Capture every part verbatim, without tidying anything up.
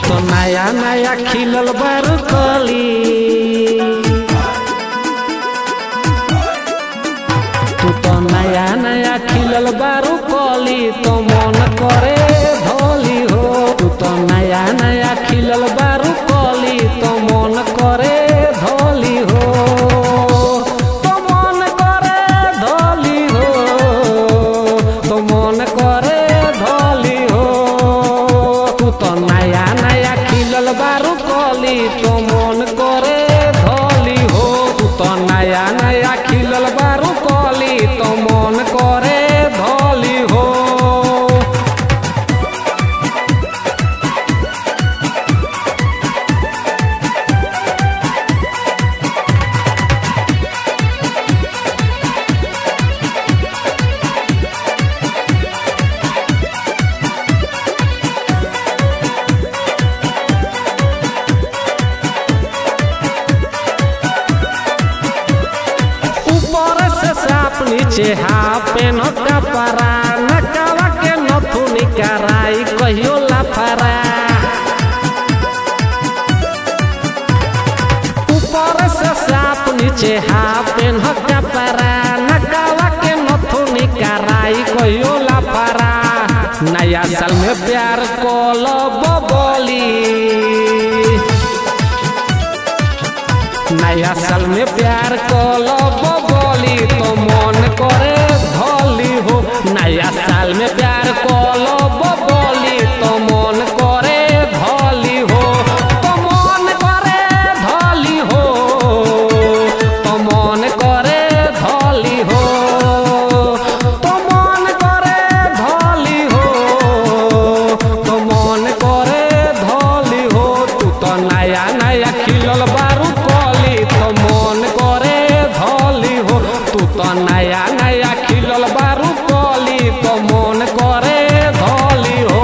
तो नया नया खिलल बारू कली, तू तो नया नया खिलल बारू कली तो मन करे धोली हो। तू तो नया नया खिलल बारू कली तो मन करे धोली हो, तो मन करे धोली हो, तो मन करे धोली हो। तू तो नया नया खिलल बारू कली तो मन करे धोली हो। तू तो नया नया खिलल बारू कली तो मन करे धोली हो। नीचे हाफ पेन कपड़ा नकावा के नथुनी कराई कहियो लाफरा, ऊपर से साफ नीचे हाफ पेन कपड़ा नकावा के नथुनी कराई कहियो लाफरा। नया साल में प्यार कोलो बोली, नया साल में प्यार कोलो बोली तो मन करे धोली हो। नया साल में प्यार कोलो बोली तो मन करे धोली हो, तो मन करे धोली हो, तो मन करे धोली हो, तो मन करे धोली हो, तो मन करे धोली हो। तू तो नया नया खिलल बारू कली तो मन करे धोली हो। तू तो नया नया खिलल बारू कली तो मन करे धोली हो।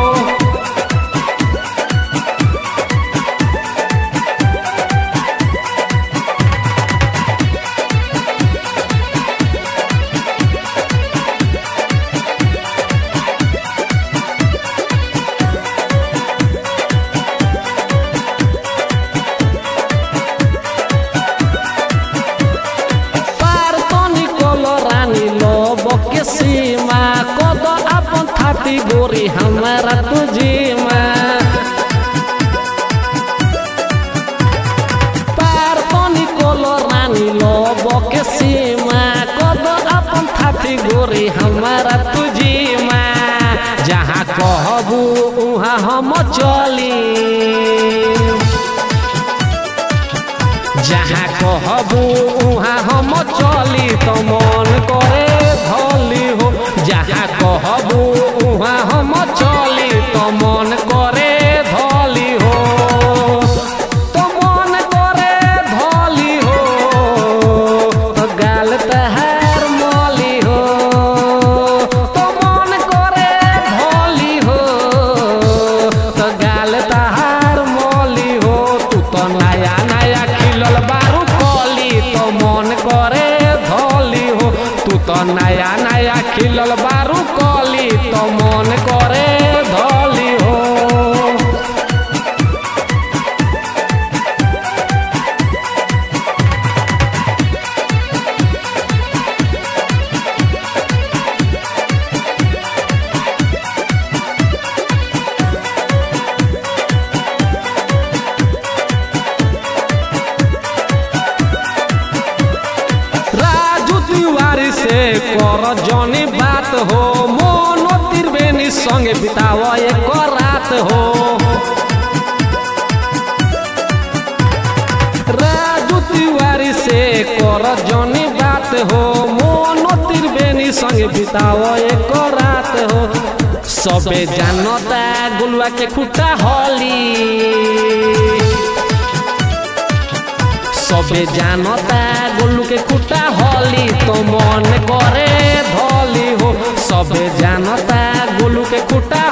के सीमा कद अपन थाती गोरी हमारा तुझीमा, पार तनी कोलो रानी लोब के सीमा कद अपन थाती गोरी हमारा तुझीमा। जहाँ कहबू उहाँ हम चली, जहाँ कहबू उहाँ हम चली तो मन करे धोली हो। जहाँ कहबू उहाँ हम चली तो मन करे धोली हो, तो मन करे धोली हो, तो गाल तहार मोली हो, तो मन करे धोली हो, तो गाल तहार मोली हो। तू तो नया नया खिलल बारू कली तो मन करे धोली हो। तू तो नया नया खिलल बारू कली तो मन करे धोली हो। से कर जनी बात हो, मोनो त्रिवेणी संगे बिताव एक रात हो। राजू तिवारी से कर जनी बात हो, मोनो त्रिवेणी संगे बिताव एक रात हो। सबे जानता गुलवा के खुटा होली, सबे जानता गोलू के खुटा होली तो मन करे धोली हो। सबे जानता गोलू के खुटा